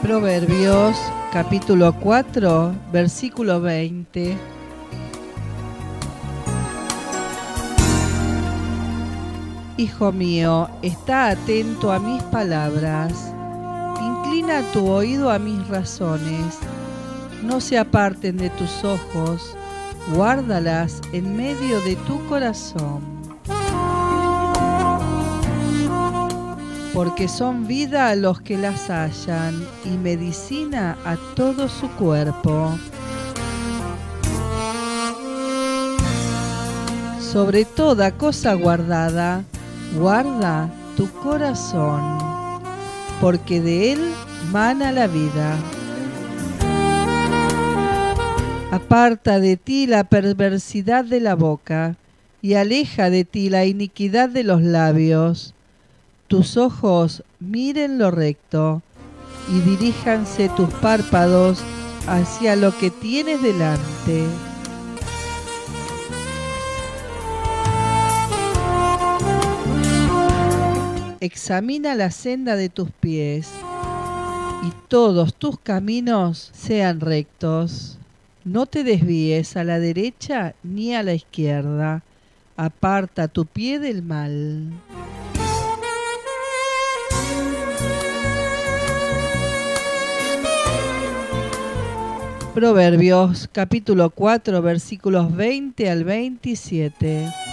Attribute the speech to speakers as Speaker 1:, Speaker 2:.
Speaker 1: Proverbios capítulo 4, versículo 20. Hijo mío, está atento a mis palabras, inclina tu oído a mis razones, no se aparten de tus ojos, guárdalas en medio de tu corazón. Porque son vida a los que las hallan y medicina a todo su cuerpo. Sobre toda cosa guardada, guarda tu corazón, porque de él mana la vida. Aparta de ti la perversidad de la boca, y aleja de ti la iniquidad de los labios. Tus ojos miren lo recto, y diríjanse tus párpados hacia lo que tienes delante. Examina la senda de tus pies, y todos tus caminos sean rectos. No te desvíes a la derecha ni a la izquierda. Aparta tu pie del mal. Proverbios capítulo 4, versículos 20 al 27.